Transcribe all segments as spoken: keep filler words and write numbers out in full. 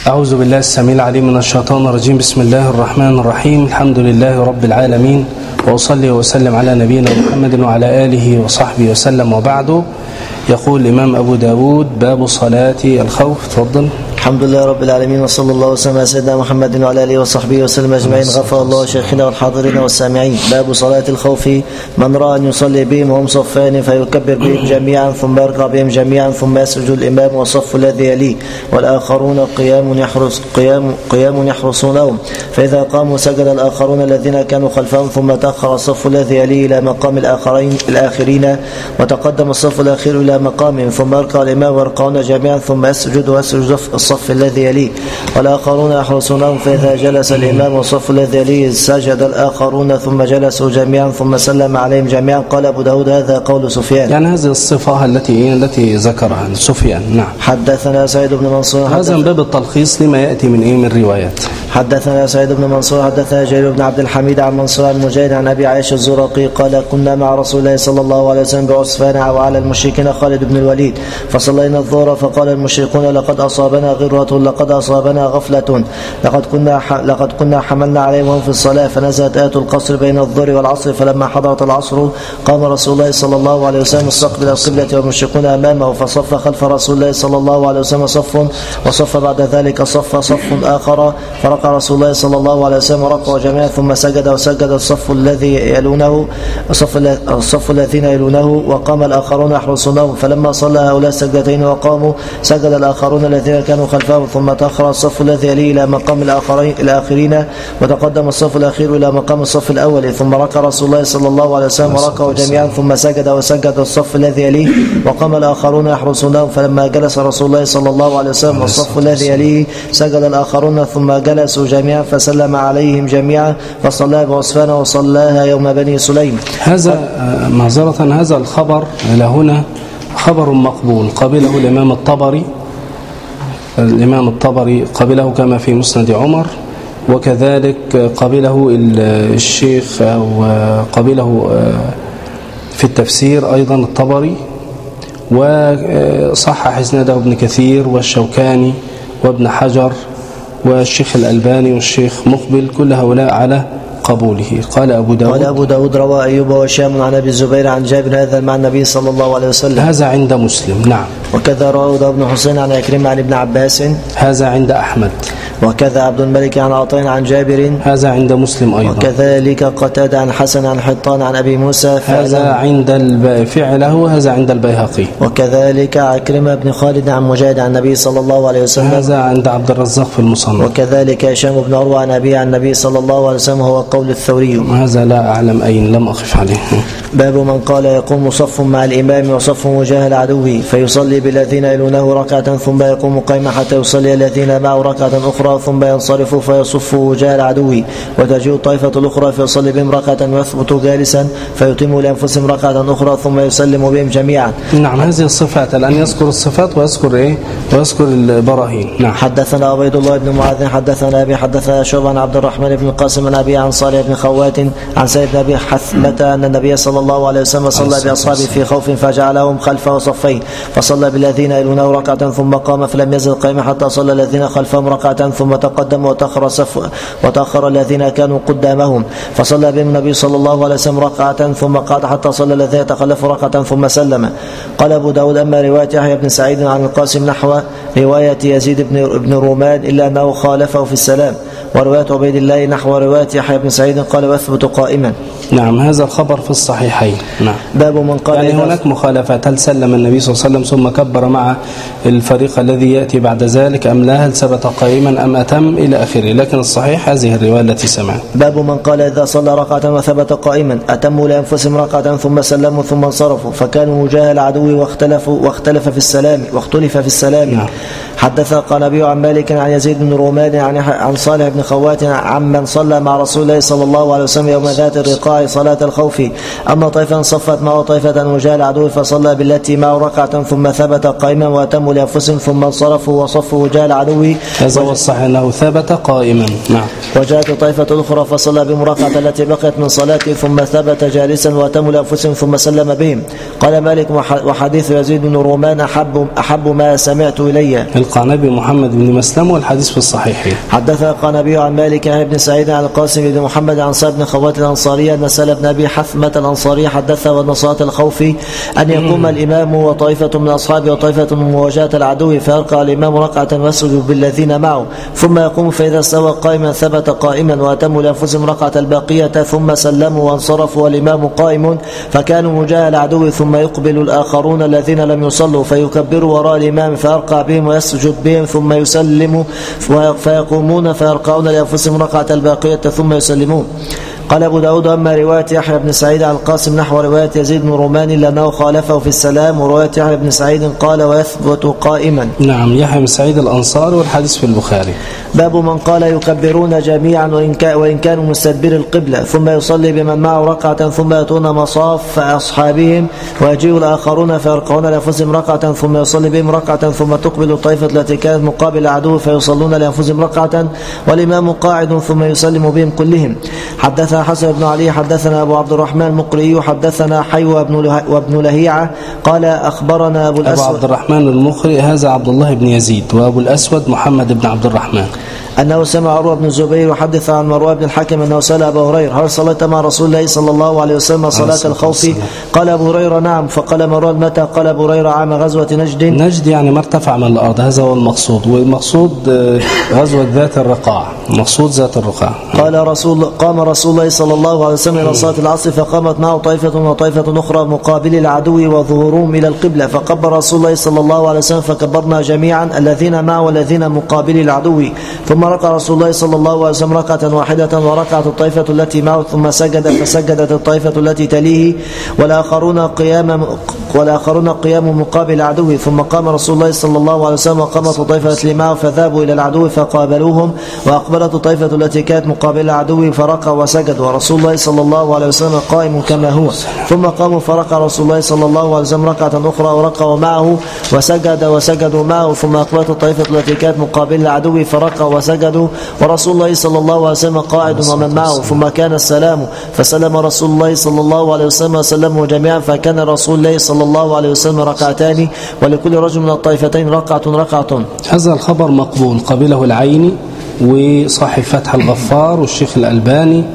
أعوذ بالله السميع العليم من الشيطان الرجيم. بسم الله الرحمن الرحيم. الحمد لله رب العالمين، وأصلي وسلم على نبينا محمد وعلى آله وصحبه وسلم، وبعد. يقول الإمام أبو داود: باب صلاة الخوف. تفضل. الحمد لله رب العالمين، وصلى الله وسلم على سيدنا محمد وعلى آله وصحبه وسلم أجمعين. غفر الله شيخنا والحاضرين والسامعين. باب صلاة الخوف. من رأى أن يصلي بهم وهم صفان فيكبر بهم جميعا ثم يركع بهم جميعا ثم يسجد الإمام والصف الذي يليه والآخرون قيام يحرس قيام قيام يحرسونهم، فإذا قاموا سجد الآخرون الذين كانوا خلفهم، ثم تأخر الصف الذي يليه إلى مقام الآخرين الآخرين وتقدم الصف الأخير إلى مقامهم، ثم يركع الإمام ويركعون جميعا ثم يسجد ويسجد الصف الذي يليه والآخرون يحرسونهم، فإذا جلس الإمام والصف الذي يليه سجد الآخرون ثم جلسوا جميعا ثم سلم عليهم جميعا. قال أبو داود: هذا قول سفيان. يعني هذه الصفة التي التي ذكرها سفيان. نعم. حدثنا سعيد بن منصور. هذا من باب التلخيص لما يأتي من إيه من روايات. حدثنا سعيد بن منصور حدثنا جرير بن عبد الحميد عن منصور عن مجاهد عن أبي عائشة الزرقي قال: كنا مع رسول الله صلى الله عليه وسلم بعصفان وعلى المشركين خالد بن الوليد، فصلينا الظهر فقال المشركون: لقد أصابنا غرة، لقد أصابنا غفلة، لقد كنا لقد كنا حملنا عليهم وهم في الصلاة. فنزلت آية القصر بين الظهر والعصر، فلما حضرت العصر قام رسول الله صلى الله عليه وسلم مستقبل القبلة والمشركون أمامه، فصف خلف رسول الله صلى الله عليه وسلم صف، وصف بعد ذلك صف صف آخر، فركع رسول الله صلى الله عليه وسلم وركعوا جميعا ثم سجد، وسجد الصف الذي يلونه الصف, الصف الذين يلونه، وقام الآخرون يحرسونهم. فلما صلى هؤلاء السجدتين وقاموا سجد الآخرون الذين كانوا خلفهم، ثم تأخر الصف الذي يليه إلى مقام الآخرين الآخرين وتقدم الصف الأخير إلى مقام الصف الأول، ثم ركع رسول الله صلى الله عليه وسلم وركعوا جميعا ثم سجد، وسجد الصف الذي يليه وقام الآخرون يحرسونهم. فلما جلس رسول الله صلى الله عليه وسلم والصف الذي يليه سجد الآخرون ثم جلسوا جميعا فسلم عليهم جميعا، فصلى بعصفان وصلاها يوم بني سليم. هذا معذرة هذا الخبر إلى هنا خبر مقبول، قبله الإمام الطبري الإمام الطبري قبله كما في مسند عمر، وكذلك قبله الشيخ أو قبله في التفسير أيضا الطبري، وصحح إسناده ابن كثير والشوكاني وابن حجر والشيخ الألباني والشيخ مقبل، كل هؤلاء على قبوله. قال أبو داود قال أبو داود: روى أيوب وشام عن أبي الزبير عن جابر هذا مع النبي صلى الله عليه وسلم. هذا عند مسلم. نعم. وكذا روى داود بن حسين عن عكرمة عن ابن عباس. هذا عند أحمد. وكذا عبد الملك عن عطاء عن جابر. هذا عند مسلم أيضا. وكذلك قتادة عن حسن عن حطان عن أبي موسى. هذا عند الب... فعله هذا عند البيهقي. وكذلك عكرمة بن خالد عن مجاهد عن النبي صلى الله عليه وسلم. هذا عند عبد الرزاق في المصنف. وكذلك هشام بن عروة عن أبي عن النبي صلى الله عليه وسلم، هو قول الثوري. هذا لا أعلم أين، لم أقف عليه. باب من قال: يقوم صف مع الإمام وصف وجاه العدو، فيصلي بالذين يلونه ركعة ثم يقوم قائما حتى يصلي الذين معه ركعة أخرى ثم ينصرف فيصف وجاه العدو، وتجيء الطائفة الأخرى فيصلي بهم ركعة ويثبت جالسا فيتم لأنفسهم ركعة أخرى ثم يسلم بهم جميعا. نعم. هذه الصفات الآن يذكر الصفات ويذكر إيه ويذكر البراهين. نعم. حدثنا عبيد الله بن معاذ حدثنا أبي حدثنا شعبة عن عبد الرحمن بن القاسم عن أبي عن صالح بن خوات عن سيد بن أبي حثمة أن النبي صلى الله عليه وسلم صلى بأصحابه في خوف فجعلهم خلفه صفين، فصلى بالذين يلونه ركعة ثم قام فلم يزل قائما حتى صلى الذين خلفهم ركعة ثم تقدم وتأخر صف وتأخر الذين كانوا قدامهم، فصلى بهم النبي صلى الله عليه وسلم ركعة ثم قعد حتى صلى الذين تخلفوا ركعة ثم سلم. قال أبو داود: أما رواية يحيى بن سعيد عن القاسم نحو رواية يزيد بن رومان إلا أنه خالفه في السلام، ورواية عبيد الله نحو رواية يحيى بن سعيد قال: ويثبت قائما. نعم. هذا الخبر في الصحيحين. نعم. باب من قال يعني هناك مخالفات، هل سلم النبي صلى الله عليه وسلم ثم كبر مع الفريق الذي يأتي بعد ذلك أم لا، هل ثبت قائما أم أتم إلى آخره، لكن الصحيح هذه الرواية التي سمعت. باب من قال: إذا صلى ركعة وثبت قائما أتموا لأنفسهم ركعة ثم سلموا ثم انصرفوا، فكانوا وجاه العدو واختلفوا واختلف في السلام واختلف في السلام. نعم. حدث قال أبي عن مالك عن يزيد بن رومان عن عن صالح بن خوات عن من صلى مع رسول الله صلى الله عليه وسلم يوم ذات الرقاع الركاع صلاة الخوف. أما طائفة صفت معه طائفة وجاء العدو فصلى بالتي معه ركعة ثم ثبت قائما وأتموا لأنفسهم ثم انصرفوا وصفوا وجاء العدو. هذا هو الصحيح أنه ثبت قائما. نعم. وجاءت طائفة أخرى فصلى بهم ركعة التي بقيت من صلاته ثم ثبت جالسا وأتموا لأنفسهم ثم سلم بهم. قال مالك وحديث يزيد بن رومان أحب, أحب ما سمعت إلي. القعنبي محمد بن مسلم والحديث في الصحيحين. حدث القعنبي عن مالك عن ابن سعيد عن القاسم بن محمد عن سعد بن خوات الأنصاري أن سهل بن أبي حثمة الأنصاري حدث وأن صلاة الخوف أن يقوم الإمام وطائفة من أصحابه وطائفة من مواجهة العدو فيركع الإمام ركعة ويسجد بالذين معه ثم يقوم فإذا استوى قائما ثبت قائما وأتموا لأنفسهم ركعة الباقية ثم سلموا وانصرفوا والإمام قائم فكانوا مجاه العدو ثم يقبل الآخرون الذين لم يصلوا فيكبروا وراء الإمام فيركع بهم ويسجد بهم ثم يسلموا فيقومون فيركعون لأنفسهم ركعة الباقية ثم يسلمون. قال أبو داود أما رواية يحيى بن سعيد عن القاسم نحو رواية يزيد بن رومان لأنه خالفه في السلام ورواية يحيى بن سعيد قال ويثبت قائما. نعم. يحيى بن سعيد الأنصاري والحديث في البخاري. باب من قال يكبرون جميعا وإن كانوا مستدبر القبلة ثم يصلي بمن معه ركعة ثم يأتون مصاف أصحابهم ويجيء الآخرون فيركعون لأنفسهم ركعة ثم يصلي بهم ركعة ثم تقبل الطائفة التي كانت مقابل العدو فيصلون لأنفسهم ركعة والإمام قاعد ثم يسلم بهم كلهم. حدثنا حسن بن علي حدثنا أبو عبد الرحمن المقري حدثنا حيوى وابن لهيعة قال أخبرنا أبو الأسود. أبو عبد الرحمن المقري هذا عبد الله بن يزيد وأبو الأسود محمد بن عبد الرحمن أنه سمع عروة بن الزبير وحدث عن مروان بن الحكم أنه سأل أبا هريرة هل صليت مع رسول الله صلى الله عليه وسلم صلاة الخوف؟ قال أبو هريرة نعم. فقال مروان متى؟ قال أبو هريرة عام غزوة نجد. نجد يعني ما ارتفع من الأرض، هذا هو المقصود. والمقصود غزوة ذات الرقاع، مقصود ذات الرقاع. قال رسول قام رسول الله صلى الله عليه وسلم إلى صلاة العصر فقامت معه طائفة وطائفة أخرى مقابل العدو وظهورهم إلى القبلة فكبر رسول الله صلى الله عليه وسلم فكبرنا جميعا الذين معه والذين مقابل العدو ثم ركع رسول الله صلى الله عليه وسلم ركعة واحدة وركعت الطائفة التي معه ثم سجد فسجدت الطائفة التي تليه والآخرون قيام والآخرون قيام مقابل العدو ثم قام رسول الله صلى الله عليه وسلم وقامت الطائفة التي معه فذهبوا إلى العدو فقابلوهم وأقبلت الطائفة التي كانت مقابل العدو فركع وسجد ورسول الله صلى الله عليه وسلم قائم كما هو ثم قاموا فركع رسول الله صلى الله عليه وسلم ركعة أخرى وركعوا معه وسجد وسجدوا معه ثم أقبلت الطائفة التي كانت مقابل العدو فركع وسجدوا ورسول الله صلى الله عليه وسلم قاعد ومن معه ثم كان السلام فسلم رسول الله صلى الله عليه وسلم وسلموا جميعا فكان رسول الله صلى الله عليه وسلم ركعتان ولكل رجل من الطائفتين ركعة ركعة. هذا الخبر مقبول قبله العيني وصاحب فتح الغفار والشيخ الألباني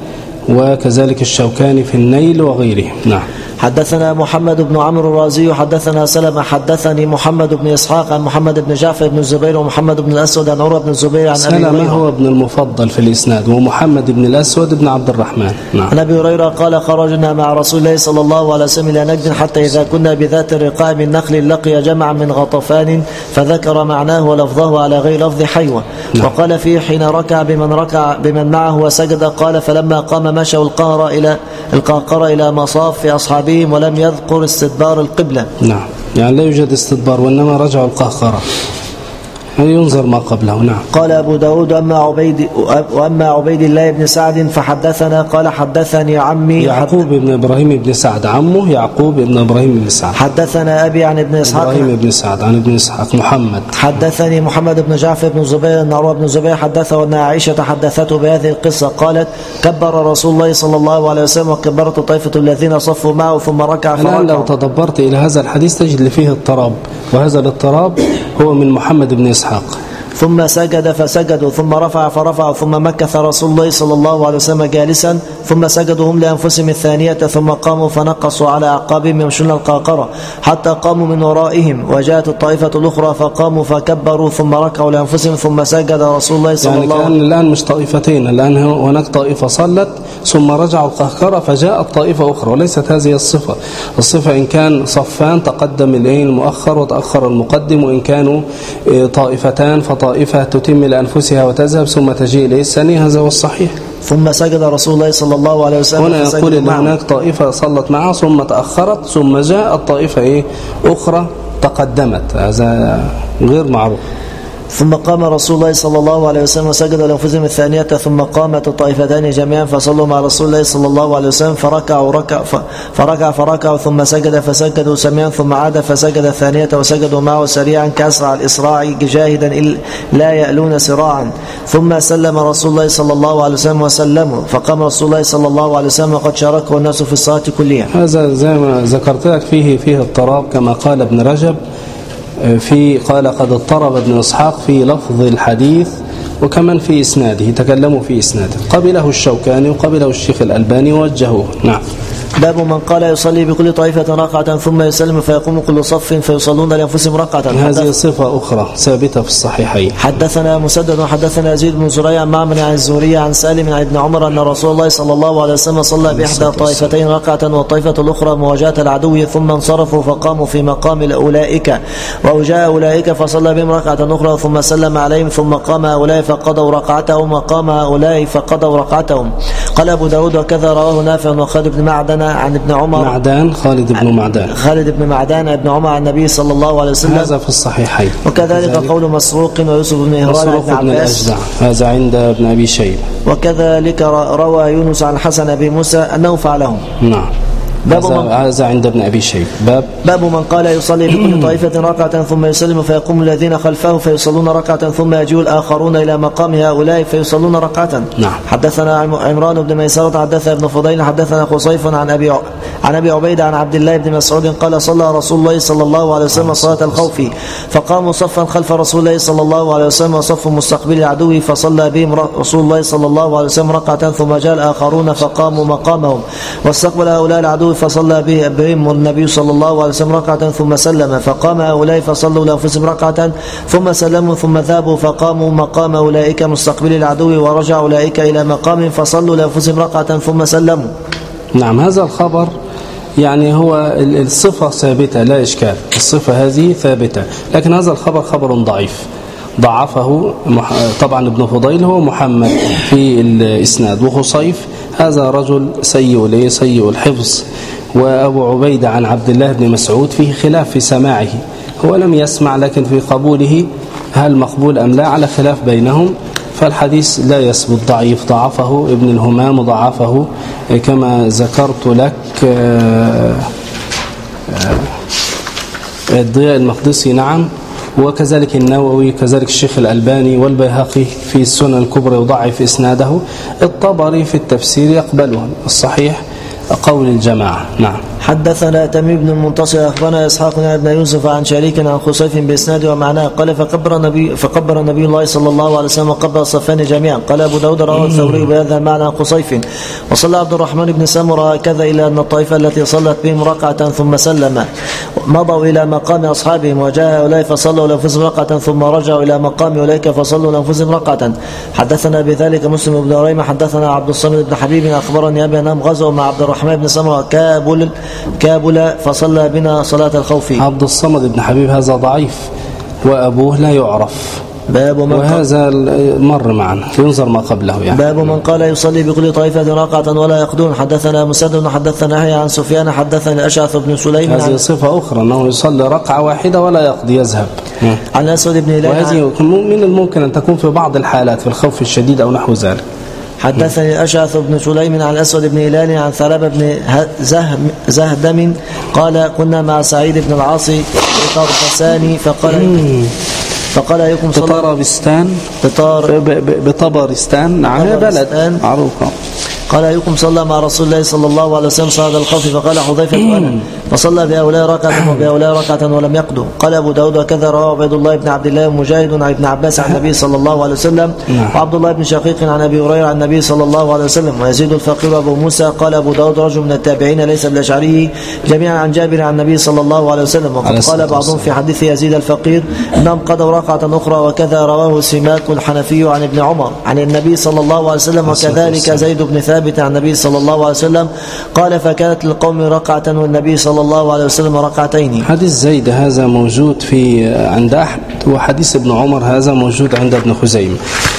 وكذلك الشوكاني في النيل وغيره. نعم. حدثنا محمد بن عمرو الرازي حدثنا سلمة حدثني محمد بن إسحاق عن محمد بن جعفر بن الزبير ومحمد بن الأسود عن عروة بن الزبير عن أبي هريرة. سلمة هو ابن المفضل في الإسناد ومحمد بن الأسود بن عبد الرحمن. نعم. عن أبي هريرة قال خرجنا مع رسول الله صلى الله عليه وسلم إلى نجد حتى إذا كنا بذات الرقاع من نخل لقي جمعا من غطفان فذكر معناه ولفظه على غير لفظ حيوة. نعم. وقال فيه حين ركع بمن ركع بمن معه وسجد قال فلما قام مشوا القهر إلى القهقر إلى مصاف في أصحابه ولم يذكر استدبار القبلة. نعم. يعني لا يوجد استدبار وإنما رجعوا القهقرة ينظر ما قبله. نعم. قال أبو داود أما عبيد, وأما عبيد الله بن سعد فحدثنا قال حدثني عمي يعقوب بن إبراهيم بن سعد عمه يعقوب بن إبراهيم بن سعد حدثنا أبي عن ابن إسحاق إبراهيم بن سعد عن ابن إسحاق محمد حدثني محمد بن جعفر بن زبير أن عروة بن زبير حدثه أن عائشة حدثته بهذه القصة قالت كبر رسول الله صلى الله عليه وسلم وكبرت طائفة الذين صفوا معه ثم ركع فركع. لو تدبرت إلى هذا الحديث تجد فيه اضطراب وهذا الاضطراب هو من محمد بن إسحاق. ثم سجد فسجدوا ثم رفع فرفعوا ثم مكث رسول الله صلى الله عليه وسلم جالسا ثم سجدوا هم لأنفسهم الثانية ثم قاموا فنقصوا على أعقابهم يمشون القاقرة حتى قاموا من ورائهم وجاءت الطائفة الأخرى فقاموا فكبروا ثم ركعوا لأنفسهم ثم سجد رسول الله صلى يعني الله عليه وسلم. يعني الآن مش طائفتين، الآن هناك طائفة صلت ثم رجعوا القهقرة فجاءت طائفة أخرى وليست هذه الصفة. الصفة إن كان صفان تقدم الإيه المؤخر وتأخر المقدم وإن كانوا طائفتان فطائفتان طائفة تتم لأنفسها وتذهب ثم تجيء إليه الثانية هذا هو الصحيح. ثم سجد رسول الله صلى الله عليه وسلم. هنا يقول إن هناك طائفة صلت معه ثم تأخرت ثم جاءت طائفة إيه أخرى تقدمت، هذا غير معروف. ثم قام رسول الله صلى الله عليه وسلم وسجد لأنفسهم الثانية ثم قامت الطائفتان جميعا فصلوا مع رسول الله صلى الله عليه وسلم فركعوا ركع فركع فركعوا ثم سجد فسجدوا سميعا ثم عاد فسجد الثانية وسجدوا معه سريعا كأسرع الإسراع جاهدا لا يألون سراعا ثم سلم رسول الله صلى الله عليه وسلم وسلموا فقام رسول الله صلى الله عليه وسلم وقد شاركه الناس في الصلاة كلها. هذا زي ما ذكرت لك فيه فيه اضطراب كما قال ابن رجب في قال قد اضطرب ابن إسحاق في لفظ الحديث وكمان في إسناده تكلموا في إسناده قبله الشوكاني وقبله الشيخ الألباني ووجهوه. نعم. باب من قال يصلي بكل طائفة ركعة ثم يسلم فيقوم كل صف فيصلون لأنفسهم ركعة. هذه صفة أخرى ثابتة في الصحيحين. حدثنا مسدد وحدثنا يزيد بن زريع عن معمر عن الزهري عن سالم عن ابن عمر أن رسول الله صلى الله عليه وسلم صلى بإحدى الطائفتين ركعة والطائفة الأخرى مواجهة العدو ثم انصرفوا فقاموا في مقام أولئك وجاء أولئك فصلى بهم ركعة أخرى ثم سلم عليهم ثم قام أولئك فقضوا ركعتهم وقام أولئك فقضوا ركعتهم. قال أبو داود وكذا رواه نافع وخالد بن معدن عن ابن عمر معدان خالد بن معدان خالد بن معدان ابن عمر عن النبي صلى الله عليه وسلم هذا في الصحيحين. وكذلك قول مسروق ويوسف بن هران مسروق بن الأجدع هذا عند ابن أبي شيبة. وكذلك روى يونس عن حسن أبي موسى أنه فعله. نعم. هذا عند ابن أبي شيبة. باب باب من قال يصلي بكل طائفة ركعة ثم يسلم فيقوم الذين خلفه فيصلون ركعة ثم يجيء الآخرون إلى مقام هؤلاء فيصلون ركعة. نعم. حدثنا عمران بن ميسرة حدثنا ابن فضيل حدثنا خصيف عن أبي عن أبي عبيدة عن عبد الله بن مسعود قال صلى رسول الله صلى الله عليه وسلم صلاة الخوف فقاموا صفا خلف رسول الله صلى الله عليه وسلم وصف مستقبل العدو فصلى بهم رسول الله صلى الله عليه وسلم ركعة ثم جاء الآخرون فقاموا مقامهم واستقبل هؤلاء العدو فصلى بهم النبي صلى الله عليه وسلم ركعة ثم سلم فقام هؤلاء فصلوا لأنفسهم ركعة ثم سلموا ثم ذهبوا فقاموا مقام أولئك مستقبل العدو ورجع أولئك إلى مقام فصلوا لأنفسهم ركعة ثم سلموا. نعم. هذا الخبر يعني هو الصفة ثابتة لا إشكال الصفة هذه ثابتة لكن هذا الخبر خبر ضعيف ضعفه طبعا ابن فضيل هو محمد في الإسناد وخصيف هذا رجل سيء سيء الحفظ وأبو عبيدة عن عبد الله بن مسعود فيه خلاف في سماعه هو لم يسمع لكن في قبوله هل مقبول أم لا على خلاف بينهم فالحديث لا يثبت ضعيف ضعفه ابن الهمام ضعفه كما ذكرت لك الضياء المقدسي. نعم. وكذلك النووي كذلك الشيخ الألباني والبيهقي في السنن الكبرى يضعف إسناده. الطبري في التفسير يقبله الصحيح قول الجماعة. نعم. حدثنا تميم بن المنتصر أخبرنا إسحاق بن ابن يوسف عن شريك عن خصيف بإسناده ومعناه قال فقبر النبي فقبر النبي الله صلى الله عليه وسلم وقبر الصفان جميعا. قال أبو داود رواه الثوري بهذا المعنى عن خصيف. وصلى عبد الرحمن بن سمرة كذا إلى أن الطائفة التي صلت بهم ركعة ثم سلم مضوا إلى مقام أصحابهم وجاء هؤلاء فصلوا لأنفسهم ركعة ثم رجعوا إلى مقام أولئك فصلوا لأنفسهم ركعة. حدثنا بذلك مسلم بن ريمة حدثنا عبد الصمد بن حبيب أخبرني أبي أنهم غزوا مع عبد الرحمن بن سمرة كابل كابل فصلى بنا صلاة الخوف. عبد الصمد بن حبيب هذا ضعيف وأبوه لا يعرف باب من وهذا مر معنا ينظر ما قبله يعني. باب من قال يصلي بكل طائفة ركعة ولا يقدون. حدثنا مسدد حدثنا يحيى عن سفيان حدثنا أشعث بن سليم هذه صفة أخرى أنه يصلي ركعة واحدة ولا يقضي يذهب عن أسود بن هلال وهذه من الممكن أن تكون في بعض الحالات في الخوف الشديد أو نحو ذلك. حدثني أشعث بن سليم عن أسود بن هلال عن ثعلبة بن زهدم قال كنا مع سعيد بن العاصي بطربسان فقال فقال أيكم صلى بطربستان بطار بطبرستان نعم بلد معروفة. قال أيكم صلى مع رسول الله صلى الله عليه وسلم صلاة الخوف فقال حذيفة أنا فصلى بهؤلاء ركعة وبهؤلاء ركعة ولم يقضوا. قال أبو داود وكذا رواه عبيد الله بن عبد الله ومجاهد عن ابن عباس عن النبي صلى الله عليه وسلم وعبد الله بن شقيق عن أبي هريرة عن النبي صلى الله عليه وسلم ويزيد الفقير أبو موسى. قال أبو داود رجل من التابعين ليس بالأشعري جميعا عن جابر عن النبي صلى الله عليه وسلم. وقد قال بعضهم في حديث يزيد الفقير أنهم قضوا ركعة أخرى وكذا رواه سماك الحنفي عن ابن عمر عن النبي صلى الله عليه وسلم وكذلك زيد بن ثابت عن النبي صلى الله عليه وسلم قال فكانت للقوم ركعة والنبي صلى الله عليه وسلم ركعتين. حديث زيد هذا موجود في عند أحمد وحديث ابن عمر هذا موجود عند ابن خزيمة.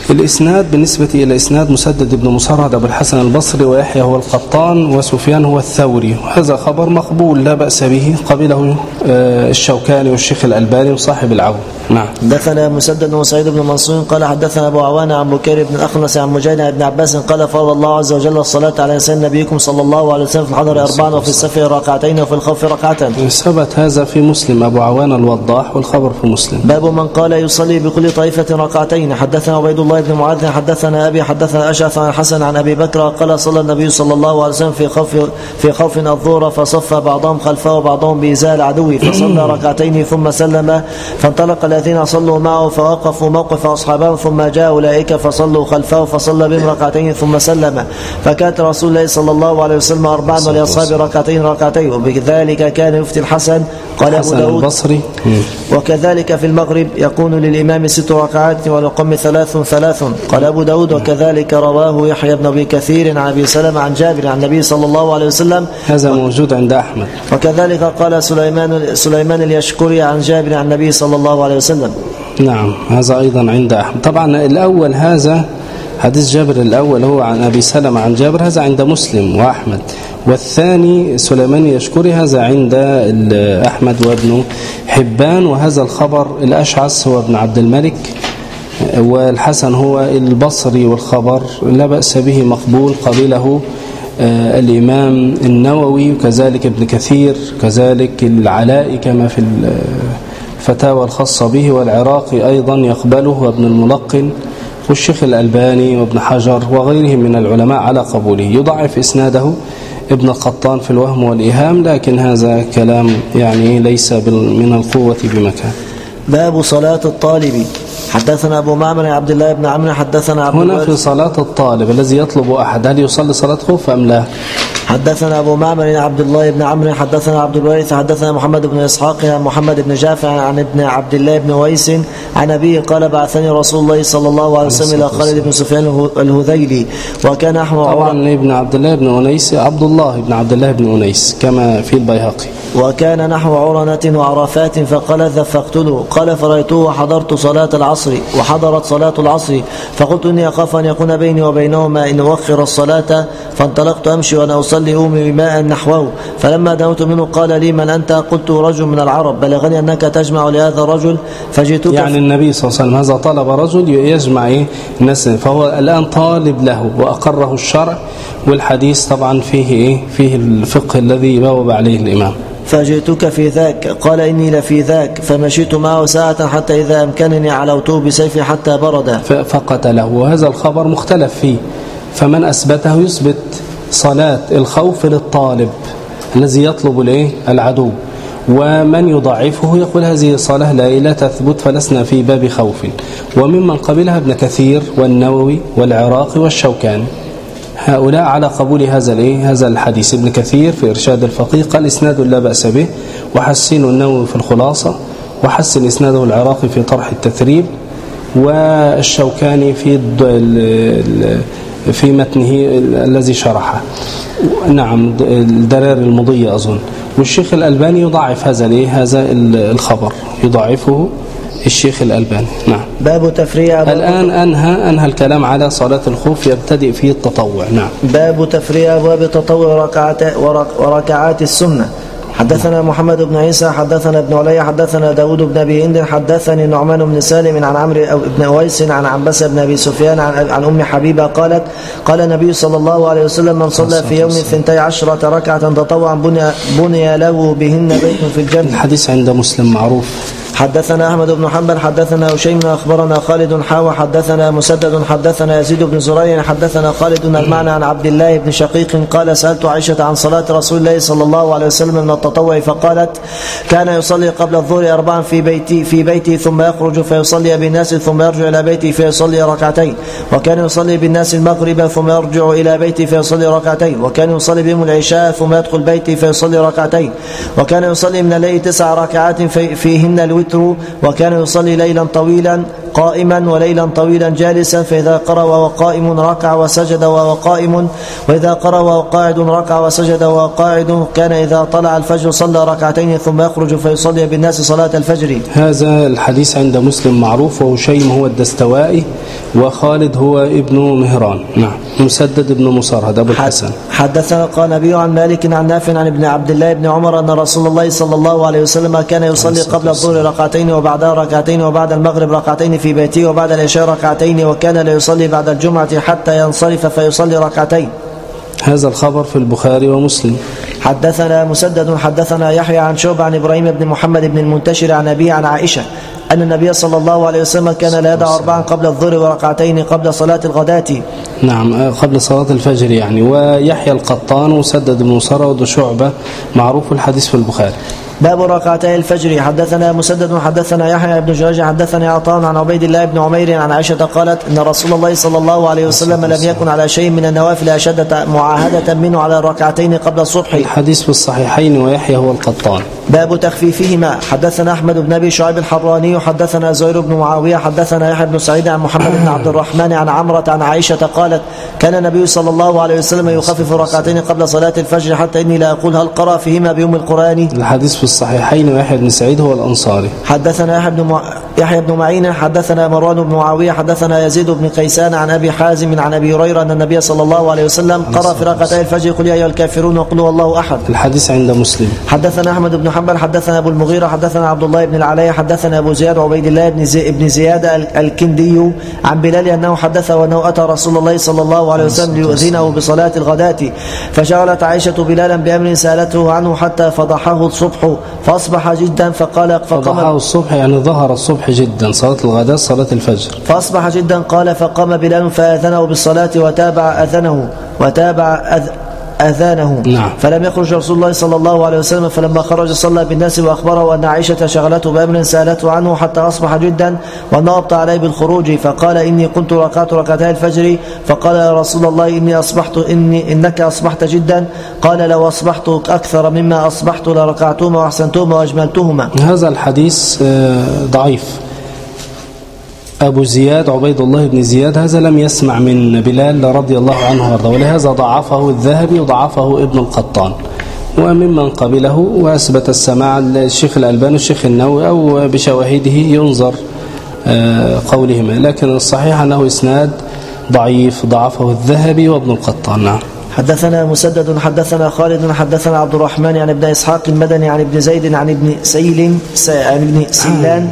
الإسناد بالنسبة إلى إسناد مسدد بن مصرهد أبو الحسن البصري ويحيى هو القطان وسفيان هو الثوري، وهذا خبر مقبول لا بأس به، قبله الشوكاني والشيخ الألباني وصاحب العون. نعم. حدثنا مسدد وسعيد بن منصور قال حدثنا أبو عوانة عن بكير بن الأخنس عن مجاهد بن عباس قال فرض الله عز وجل الصلاة على لسان نبيكم صلى الله عليه وسلم في الحضر أربعا وفي السفر ركعتين وفي الخوف ركعتين. ثبت هذا في مسلم أبو عوانة الوضاح والخبر في مسلم. باب من قال يصلي بكل طائفة ركعتين. حدثنا عبيد الله بن معاذ حدثنا أبي حدثنا أشعث عن الحسن عن أبي بكر قال صلى النبي صلى الله عليه وسلم في خوف في خوف الظهر فصف بعضهم خلفه وبعضهم بإزاء العدو فصلى ركعتين ثم سلم، فانطلق الذين صلوا معه فوقفوا موقف أصحابهم ثم جاء أولئك فصلوا خلفه فصلى بهم ركعتين ثم سلم، فكانت رسول الله صلى الله عليه وسلم أربعا ولأصحابه ركعتين ركعتين، وبذلك كان يفتي الحسن. قال أبو داود البصري وكذلك في المغرب يكون للإمام ست ركعات وللقوم ثلاث ثلاث. قال أبو داود وكذلك رواه يحيى بن أبي كثير عن أبي سلمة عن جابر عن النبي صلى الله عليه وسلم، هذا موجود عند أحمد. وكذلك قال سليمان سليمان اليشكري عن جابر عن النبي صلى الله عليه وسلم. نعم هذا أيضا عند أحمد. طبعا الأول هذا حديث جابر الأول هو عن أبي سلمة عن جابر، هذا عند مسلم وأحمد، والثاني سليمان يشكري هذا عند أحمد وابن حبان، وهذا الخبر الأشعث هو ابن عبد الملك والحسن هو البصري، والخبر لا بأس به مقبول، قبله الإمام النووي وكذلك ابن كثير كذلك العلائي كما في الفتاوى الخاصة به، والعراقي أيضا يقبله وابن الملقن والشيخ الألباني وابن حجر وغيرهم من العلماء على قبوله. يضعف إسناده ابن القطان في الوهم والإيهام، لكن هذا كلام يعني ليس من القوة بمكان. باب صلاة الطالب. حدثنا أبو معمر عبد الله بن عمرو حدثنا عبد هنا في صلاة الطالب الذي يطلب أحد هل يصلي صلاة خوف أم لا؟ حدثنا أبو معمر عبد الله بن عمرو حدثنا عبد الوارث حدثنا محمد بن إسحاق عن محمد بن جعفر عن ابن عبد الله بن ويس عن أبيه قال بعثني رسول الله صلى الله عليه وسلم إلى خالد بن سفيان الهذيلي وكان أحمد طبعا ابن عبد الله بن أنيس عبد الله بن عبد الله بن أنيس كما في البيهقي، وكان نحو عرنة وعرفات فقال فاقتله. قال فرأيته وحضرت صلاة العصر وحضرت صلاة العصر فقلت إني أخاف أن يكون بيني وبينهما إن أؤخر الصلاة، فانطلقت أمشي وأنا أصلي أومي بماء نحوه، فلما دنوت منه قال لي من أنت؟ قلت رجل من العرب بلغني أنك تجمع لهذا الرجل فجئتك. يعني النبي صلى الله عليه وسلم هذا طلب رجل يجمع إيه الناس، فهو الآن طالب له وأقره الشرع، والحديث طبعا فيه إيه فيه الفقه الذي بوب عليه الإمام. فجئتك في ذاك قال إني لفي ذاك، فمشيت معه ساعة حتى إذا أمكنني علوته بسيفي حتى برد فقتله. وهذا الخبر مختلف فيه، فمن أثبته يثبت صلاة الخوف للطالب الذي يطلب الايه العدو، ومن يضعفه يقول هذه صلاة لا تثبت فلسنا في باب خوف. وممن قبلها ابن كثير والنووي والعراقي والشوكاني، هؤلاء على قبول هذا الايه هذا الحديث. ابن كثير في إرشاد الفقيه قال إسناد لا بأس به، وحسن النووي في الخلاصة، وحسن إسناده العراقي في طرح التثريب، والشوكاني في في متنه الذي شرحه نعم الدرار المضية أظن، والشيخ الألباني يضعف هذا ليه هذا الخبر يضعفه الشيخ الألباني. نعم. باب تفريع الآن أنهى أنهى الكلام على صلاة الخوف يبتدئ فيه التطوع. نعم. باب تفريع أبواب التطوع وركعات وركعات السنة. حدثنا محمد بن عيسى حدثنا ابن علي حدثنا داود بن أبي هند حدثني النعمان بن سالم عن عمرو بن أويس عن عنبسة بن أبي سفيان عن, عن أم حبيبة قالت قال النبي صلى الله عليه وسلم من صلى في يوم ثنتي عشرة ركعة تطوعا بني, بني له بهن بيت في الجنة. الحديث عند مسلم معروف. حدثنا أحمد بن حنبل حدثنا هشيم أخبرنا خالد حاوى حدثنا مسدد حدثنا يزيد بن زريع حدثنا خالد المعنى عن عبد الله بن شقيق قال سألت عائشة عن صلاة رسول الله صلى الله عليه وسلم من التطوع فقالت كان يصلي قبل الظهر أربعا في بيتي في بيتي ثم يخرج فيصلي بالناس ثم يرجع إلى بيتي فيصلي ركعتين، وكان يصلي بالناس المغرب ثم يرجع إلى بيتي فيصلي ركعتين، وكان يصلي بهم العشاء ثم يدخل بيتي فيصلي ركعتين، وكان يصلي من الليل تسع ركعات في فيهن الوتر، وكان يصلي ليلا طويلا قائما وليلا طويلا جالسا، فإذا قرأ وهو قائم ركع وسجد وهو قائم، وإذا قرأ وهو قاعد ركع وسجد وهو قاعد، كان إذا طلع الفجر صلى ركعتين ثم يخرج فيصلي بالناس صلاة الفجر. هذا الحديث عند مسلم معروف، وهشيم هو الدستوائي وخالد هو ابن مهران. نعم. مسدد ابن مصرهد أبو الحسن. حدثنا قال نبي عن مالك عن نافع عن ابن عبد الله بن عمر أن رسول الله صلى الله عليه وسلم كان يصلي قبل الظهر ركعتين وبعدها ركعتين وبعد المغرب ركعتين في بيته وبعد العشاء ركعتين وكان لا يصلي بعد الجمعة حتى ينصرف فيصلي ركعتين. هذا الخبر في البخاري ومسلم. حدثنا مسدد حدثنا يحيى عن شعبة عن إبراهيم بن محمد بن المنتشر عن أبيه عن عائشة أن النبي صلى الله عليه وسلم كان لا يدع أربعا قبل الظهر وركعتين قبل صلاة الغداة. نعم قبل صلاة الفجر يعني. ويحيى القطان وسدد بن مصرهد وشعبة معروف الحديث في البخاري. باب ركعتي الفجر. حدثنا مسدد حدثنا يحيى بن جريج حدثنا عطاء عن عبيد الله بن عمير عن عائشة قالت إن رسول الله صلى الله عليه وسلم لم يكن على شيء من النوافل أشد معاهدة منه على الركعتين قبل الصبح. الحديث في الصحيحين ويحيى هو القطان. باب تخفيفهما. حدثنا أحمد بن أبي شعيب الحراني حدثنا زهير بن معاوية حدثنا يحيى بن سعيد عن محمد بن عبد الرحمن عن عمرة عن عائشة قالت كان النبي صلى الله عليه وسلم يخفف ركعتين قبل صلاة الفجر حتى إني لا أقول هل قرأ فيهما بأم القرآن. الحديث في الصحيحين ويحيى بن سعيد هو الأنصاري. حدثنا يحيى بن مع... يحيى بن معين حدثنا مروان بن معاوية حدثنا يزيد بن قيسان عن أبي حازم عن أبي هريرة أن النبي صلى الله عليه وسلم قرأ في ركعتي الفجر قل يا أيها الكافرون وقل هو الله أحد. الحديث عند مسلم. حدثنا أحمد بن حنبل حدثنا أبو المغيرة حدثنا عبد الله بن العلاء حدثنا أبو زياد عبيد الله بن زي... بن زياد الكندي عن بلال أنه حدث وأنه أتى رسول الله صلى الله عليه وسلم ليؤذنه بصلاة الغداة فشغلت عائشة بلالا بأمر سألته عنه حتى فضحه الصبح فأصبح جدا فقال فضحه الصبح يعني ظهر الصبح جدا صلاة الغداة صلاة الفجر. فأصبح جدا قال فقام بلال فأذنه بالصلاة وتابع أذنه وتابع أذ أذانه. نعم. فلم يخرج رسول الله صلى الله عليه وسلم فلما خرج صلى بالناس وأخبره أن عائشة شغلته بأمر سألته عنه حتى أصبح جدا وأنه أبطأ عليه بالخروج فقال إني كنت ركعت ركعتي الفجر فقال يا رسول الله إني أصبحت إني إنك أصبحت جدا قال لو أصبحت أكثر مما أصبحت لركعتهما وأحسنتهما وأجملتهما. هذا الحديث ضعيف. أبو زياد عبيد الله بن زياد هذا لم يسمع من بلال رضي الله عنه وارضاه ولهذا ضعفه الذهبي وضعفه ابن القطان وممن قبله وأثبت السماع الشيخ الألباني والشيخ النووي أو بشواهده ينظر قولهما لكن الصحيح أنه إسناد ضعيف ضعفه الذهبي وابن القطان. نعم. حدثنا مسدد حدثنا خالد حدثنا عبد الرحمن عن ابن إسحاق المدني عن ابن زيد عن ابن سيل عن ابن سيلان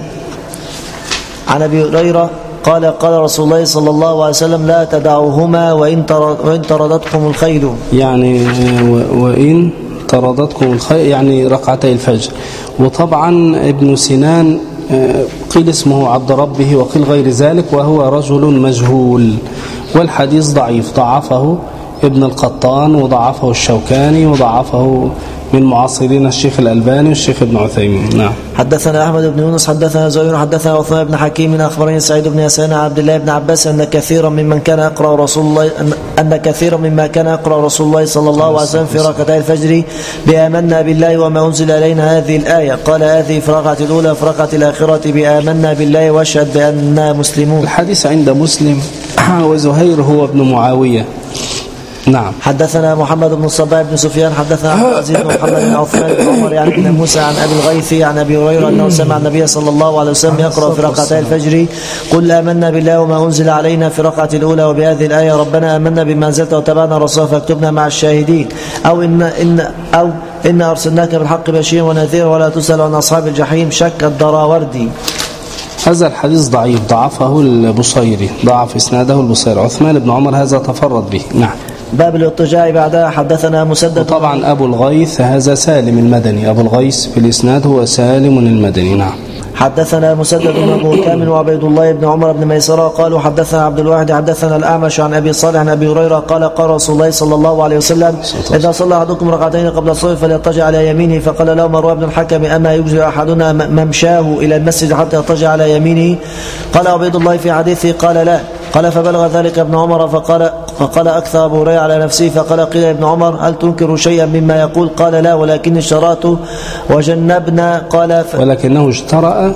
عن أبي هريرة قال قال رسول الله صلى الله عليه وسلم لا تدعوهما وإن طردتكم الخيل يعني وإن طردتكم الخيل يعني ركعتي الفجر. وطبعا ابن سنان قيل اسمه عبد ربه وقيل غير ذلك وهو رجل مجهول والحديث ضعيف ضعفه ابن القطان وضعفه الشوكاني وضعفه من معاصرين الشيخ الألباني والشيخ ابن عثيمين. نعم. حدثنا أحمد بن يونس حدثنا زهير حدثنا عثمان بن حكيم أخبرني سعيد بن يسار عن عبد الله بن عباس أن كثيرا ممن كان يقرأ رسول الله أن كثيرا مما كان يقرأ رسول الله صلى الله عليه وسلم في ركعتي الفجر بآمنا بالله وما أنزل علينا هذه الآية قال هذه في الركعة الأولى في الركعة الآخرة بآمنا بالله واشهد بأننا مسلمون. الحديث عند مسلم وزهير هو ابن معاوية. نعم. حدثنا محمد بن الصباح بن سفيان حدثنا عبد العزيز بن محمد بن عثمان بن عمر يعني بن موسى عن ابي الغيث عن ابي هريره انه سمع النبي صلى الله عليه وسلم يقرا في ركعتي الفجر قل آمنا بالله وما انزل علينا في الركعه الاولى وبهذه الايه ربنا آمنا بما انزلت وتبعنا الرسول فاكتبنا مع الشاهدين او ان ان او ان ارسلناك بالحق بشيرا ونذيرا ولا تسأل عن اصحاب الجحيم شك الدراوردي. هذا الحديث ضعيف ضعفه البصيري ضعف اسناده البصيري. عثمان بن عمر هذا تفرد به. نعم. باب الاضطجاع بعدها. حدثنا مسدد وطبعا أبو الغيث هذا سالم المدني. أبو الغيث في الإسناد هو سالم المدني. نعم. حدثنا مسدد بن أبو كامل وعبيد الله بن عمر بن ميسرة قالوا حدثنا عبد الواحد حدثنا الأعمش عن أبي صالح عن أبي هريرة قال قال رسول الله صلى الله عليه وسلم إذا صلى أحدكم ركعتين قبل الصبح فليضطجع على يمينه فقال له مروان بن الحكم أما يجزي أحدنا ممشاه إلى المسجد حتى يضطجع على يمينه قال عبيد الله في حديثه قال لا قال فبلغ ذلك ابن عمر فقال فقال أكثر أبو هريرة على نفسه فقال قيل ابن عمر هل تنكر شيئا مما يقول قال لا ولكن اشترأت وجنبنا قال ف... ولكنه اشترأ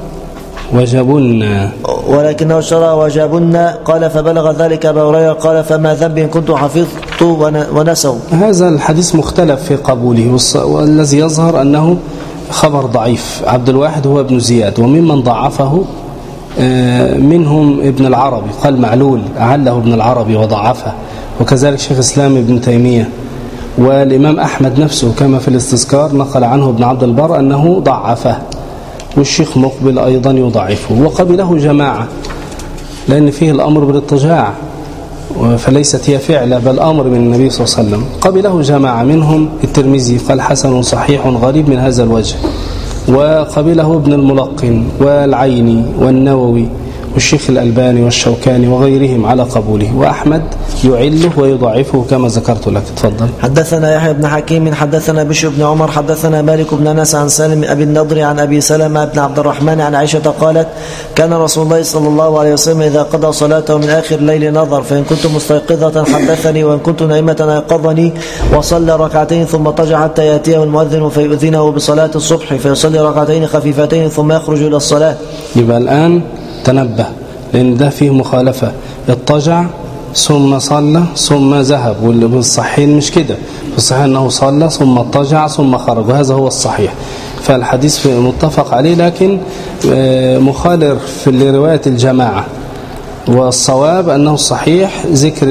وجبنا ولكنه اشترى وجابنا قال فبلغ ذلك أبو هريرة قال فما ذنب إن كنت حفظت ونسوا. هذا الحديث مختلف في قبوله والذي يظهر أنه خبر ضعيف. عبد الواحد هو ابن زياد وممن ضعفه منهم ابن العربي قال معلول، أعله ابن العربي وضعفه، وكذلك شيخ الإسلام ابن تيمية، والإمام أحمد نفسه كما في الاستذكار نقل عنه ابن عبد البر أنه ضعفه، والشيخ مقبل أيضا يضعفه، وقبله جماعة لأن فيه الأمر بالاضطجاع، فليست هي فعلة بل أمر من النبي صلى الله عليه وسلم. قبله جماعة منهم الترمذي قال حسن صحيح غريب من هذا الوجه، وقبله ابن الملقن والعيني والنووي والشيخ الألباني والشوكاني وغيرهم على قبوله، وأحمد يعله ويضعفه كما ذكرت لك. تفضل. حدثنا يحيى بن حكيم حدثنا بشر بن عمر حدثنا مالك بن أنس عن سالم أبي النضر عن أبي سلمة بن عبد الرحمن عن عائشة قالت كان رسول الله صلى الله عليه وسلم إذا قضى صلاته من آخر الليل نظر، فإن كنت مستيقظة حدثني وإن كنت نائمة أيقظني، وصلى ركعتين ثم اضطجع حتى يأتيه المؤذن فيؤذنه بصلاة الصبح فيصلي ركعتين خفيفتين ثم يخرج إلى الصلاة. يبقى الآن تنبه لأن ده فيه مخالفة، اضطجع ثم صلى ثم ذهب، والصحيحين مش كده، في الصحيح أنه صلى ثم اضطجع ثم خرج، وهذا هو الصحيح، فالحديث متفق عليه، لكن مخالف في رواية الجماعة، والصواب أنه الصحيح ذكر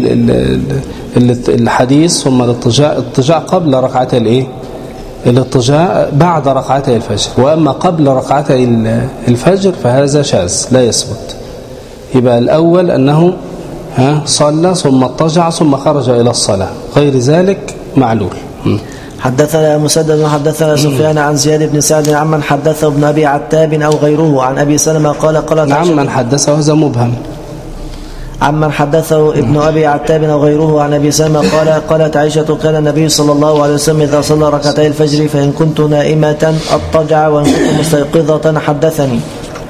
الحديث ثم الاضطجاع قبل ركعتي الايه الاضطجاع بعد ركعتي الفجر، وأما قبل ركعتي الفجر فهذا شاذ لا يثبت. يبقى الأول أنه ها صلى ثم اضطجع ثم خرج إلى الصلاة، غير ذلك معلول. حدثنا مسدد حدثنا سفيان عن زياد بن سعد عمن حدثه ابن أبي عتاب أو غيره عن أبي سلمة قال قالت عمن حدثه هذا مبهم، عمن حدثه ابن أبي عتاب أو غيره عن أبي سلمة قال قالت عائشة كان النبي صلى الله عليه وسلم إذا صلى ركعتي الفجر فإن كنت نائمة اضطجع وإن كنت مستيقظة حدثني،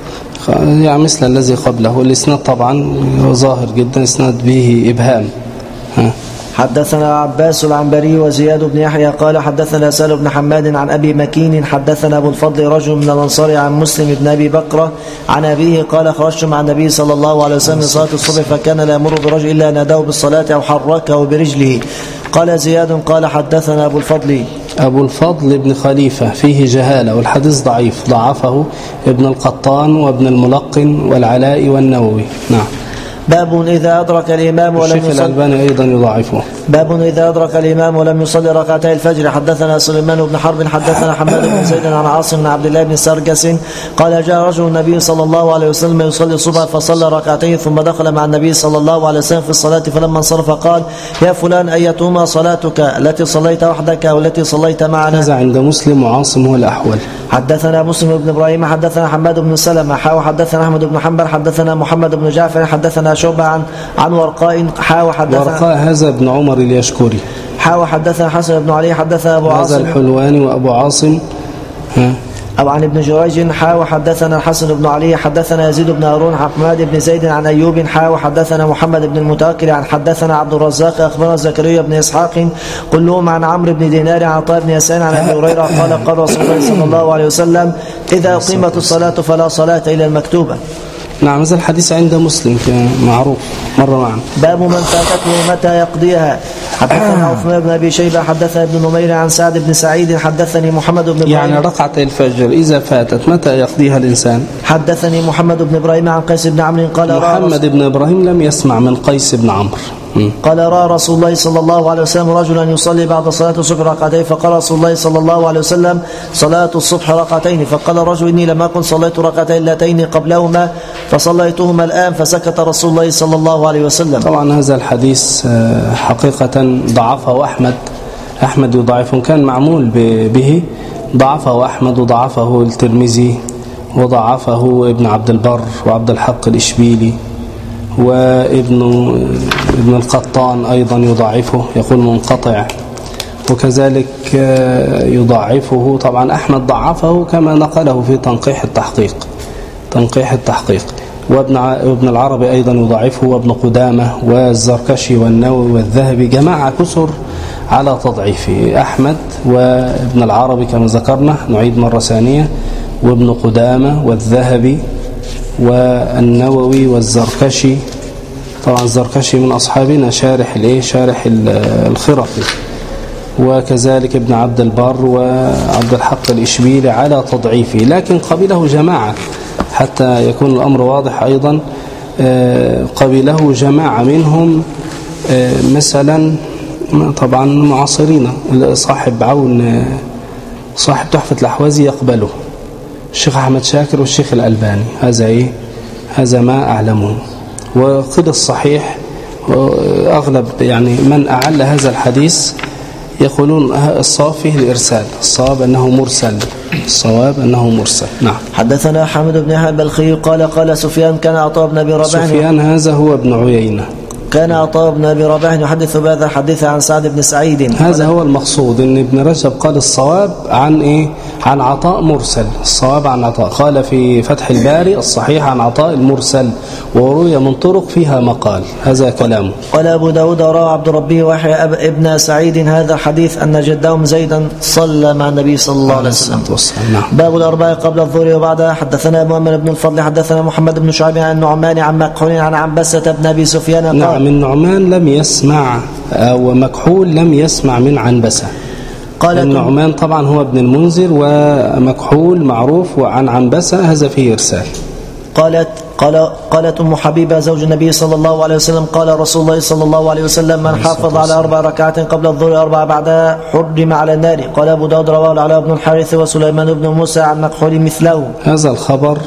يعني مثل الذي قبله. الإسناد طبعا ظاهر جدا، إسناد به إبهام. ها. حدثنا عباس العنبري وزياد بن يحيى قال حدثنا سهل بن حماد عن أبي مكين حدثنا أبو الفضل رجل من الأنصار عن مسلم بن أبي بكر عن أبيه قال خرجت مع النبي صلى الله عليه وسلم صلاة الصبح فكان لا يمر برجل إلا ناداه بالصلاة أو حركه برجله. قال زياد قال حدثنا أبو الفضل أبو الفضل بن خليفة فيه جهالة، والحديث ضعيف، ضعفه ابن القطان وابن الملقن والعلاء والنووي. نعم. باب إذا أدرك الإمام ولم الشيخ يصلي الألباني أيضا يضعفه. باب إذا أدرك الإمام ولم يصلي ركعتي الفجر. حدثنا سليمان بن حرب حدثنا حماد بن زيد عن عاصم بن عبد الله بن سرجس قال جاء رجل النبي صلى الله عليه وسلم يصلي الصبح فصلى ركعتين ثم دخل مع النبي صلى الله عليه وسلم في الصلاة، فلما انصرف قال يا فلان أيتهما صلاتك التي صليت وحدك أو التي صليت معنا؟ هذا عند مسلم، وعاصم هو الأحول. حدثنا مسلم بن إبراهيم حدثنا حماد بن سلمة حاو حدثنا أحمد بن حنبل حدثنا محمد بن جعفر حدثنا شعبة عن عن ورقاء حاو حدثنا ورقاء هذا ابن عمر اليشكري حاو حدثنا حسن بن علي حدثنا أبو عاصم هذا الحلواني وأبو عاصم ها أو عن ابن جريج حاو حدثنا الحسن بن علي حدثنا يزيد بن هارون عن حماد بن زيد عن أيوب حاو حدثنا محمد بن المتوكل عن حدثنا عبد الرزاق أخبرنا زكريا بن إسحاق كلهم عن عمرو بن دينار عن عطاء بن يسار عن أبي هريرة قال قال رسول الله صلى الله عليه وسلم إذا أقيمت الصلاة فلا صلاة إلا المكتوبة. نعم. هذا الحديث عند مسلم معروف مر معنا. باب من فاتته متى يقضيها. حدثنا عثمان بن أبي شيبة حدثنا ابن نمير عن سعد بن سعيد حدثني محمد بن إبراهيم يعني ركعة الفجر إذا فاتت متى يقضيها الإنسان؟ حدثني محمد بن إبراهيم عن قيس بن عمرو قال محمد بن إبراهيم لم يسمع من قيس بن عمرو قال رأى رسول الله صلى الله عليه وسلم رجلا يصلي بعد صلاة الصبح ركعتين، فقال رسول الله صلى الله عليه وسلم صلاة الصبح ركعتين، فقال الرجل إني لم أكن صليت ركعتين اللتين قبلهما فصليتهما الآن، فسكت رسول الله صلى الله عليه وسلم. طبعا هذا الحديث حقيقة ضعفه أحمد أحمد يضعفه، كان معمول به، ضعفه أحمد وضعفه الترمذي وضعفه ابن عبد البر وعبد الحق الإشبيلي، وابن ابن القطان أيضا يضعفه، يقول منقطع، وكذلك يضعفه طبعا أحمد ضعفه كما نقله في تنقيح التحقيق تنقيح التحقيق وابن ابن العربي أيضا يضعفه، وابن قدامة والزركشي والنووي والذهبي، جماعة كسر على تضعيفه. أحمد وابن العربي كما ذكرنا، نعيد مرة ثانية، وابن قدامة والذهبي والنووي والزركشي. طبعا الزركشي من أصحابنا، شارح الايه شارح الخرقي، وكذلك ابن عبد البر وعبد الحق الإشبيلي على تضعيفه، لكن قبله جماعة حتى يكون الأمر واضح أيضا. قبله جماعة منهم مثلا طبعا معاصرين، صاحب عون صاحب تحفة الأحوازي يقبله الشيخ أحمد شاكر والشيخ الألباني، هذا إيه هذا ما أعلمه. وقد الصحيح أغلب يعني من أعل هذا الحديث يقولون الصواب فيه الإرسال، الصواب أنه مرسل، الصواب أنه مرسل. نعم. حدثنا حمد بن يحيى البلخي قال قال سفيان كان عطاء بن أبي رباح. سفيان هذا هو ابن عيينة. كان عطاء بن أبي رباح يحدث بهذا الحديث عن سعد بن سعيد. هذا هو المقصود، ان ابن رجب قال الصواب عن ايه عن عطاء مرسل، الصواب عن عطاء. قال في فتح الباري الصحيح عن عطاء المرسل، وروي من طرق فيها مقال، هذا كلامه. قال أبو داود روى عبد ربه ويحيى ابن سعيد هذا حديث أن جدهم زيدا صلى مع النبي صلى الله عليه وسلم. نعم. باب الأربعة قبل الظهر وبعدها. حدثنا مؤمن بن الفضل حدثنا محمد بن شعيب عن النعمان عن مكحول عن عنبسة بن أبي سفيان قال. نعم. النعمان لم يسمع، ومكحول لم يسمع من عنبسة. قال النعمان طبعا هو ابن المنذر، ومكحول معروف، وعن عنبسة هذا فيه إرسال. قالت قال قالت أم حبيبة زوج النبي صلى الله عليه وسلم قال رسول الله صلى الله عليه وسلم من حافظ على أربع ركعات قبل الظهر أربع بعدها حرم على النار. قال أبو داود رواه العلاء بن الحارث وسليمان بن موسى عن مكحول مثله. هذا الخبر